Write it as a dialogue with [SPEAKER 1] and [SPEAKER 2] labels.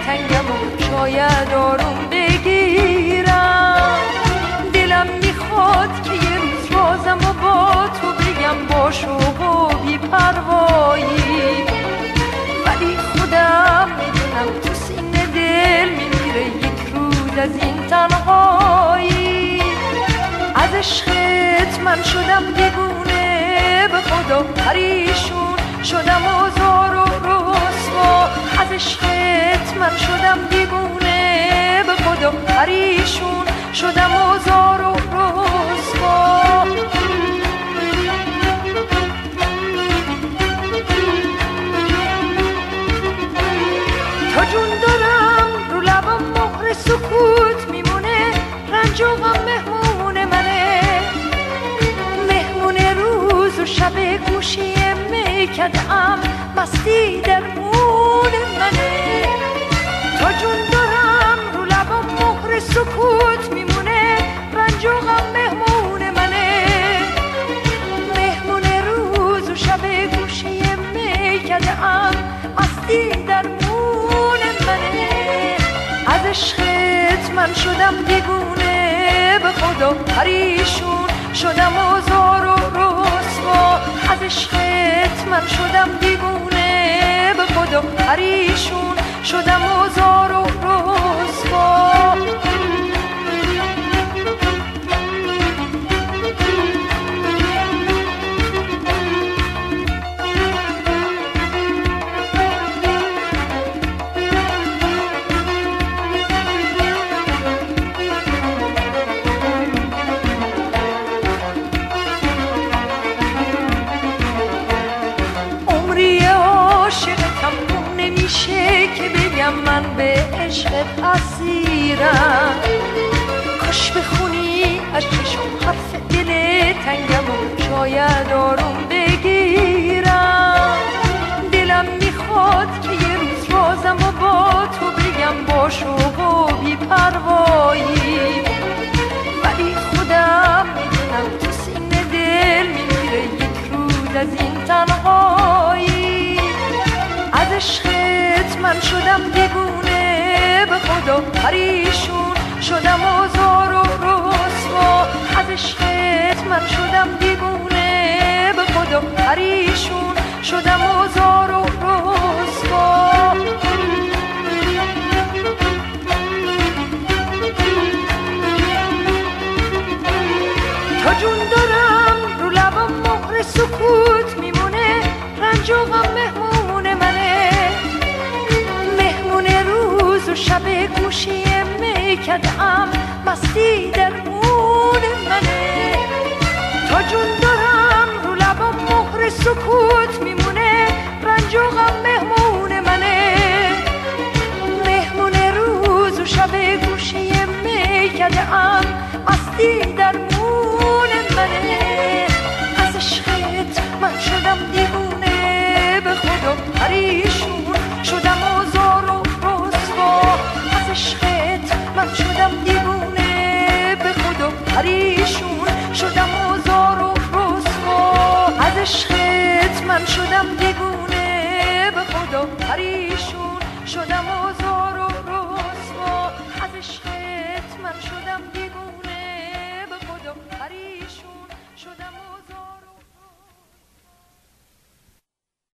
[SPEAKER 1] تنگم و شاید آروم بگیرم. دلم میخواد که یه روز رازم و با تو بگم با شوق و بی پروایی، ولی خودم میدونم تو سینه دل میمیره یک روز از این تنهایی. از عشقت من شدم دیوونه، به خدا پریشون شدم آزار و رسوا. از عشقت من شدم دیوونه، به خدا پریشون شدم آزار و رسوا. تا جون دارم رو لبم مهر سکوت میمونه، رنج و غم مهمون منه، مهمون روز و شب گوشی میکدم، مستی درمون منه. تا جون دارم رو لبم مهر سکوت میمونه، رنج و غم مهمون منه، مهمون روز و شب گوشی میکدم، مستی درمون منه. از عشقت من شدم دیوونه، به خدا پریشون شدم آزار و رسوا. از عشقت من شدم دیوونه، به خدا پریشون شدم آزار و رسوا. که بگم من به عشقت اسیرم، کاش بخونی از چشم حرف دل تنگم و شاید آروم بگیرم. دلم میخواد که یه روز رازم و با تو بگم با شوق و بی پروایی، ولی خودم میدونم تو سینه دل میمیره یک روز از این تنهایی. از عشقت من شدم دیوونه، به خدا پریشون شدم آزار و رسوا. از عشقت من شدم دیوونه، به خدا پریشون شدم آزار و رسوا. تا جون دارم رو لبم مهر سکوت میمونه، رنج و غم مهمون منه، مهمون روز و شب گوشی میکدم، مستی درمون منه. تا جون دارم رو لبم مهر سکوت میمونه،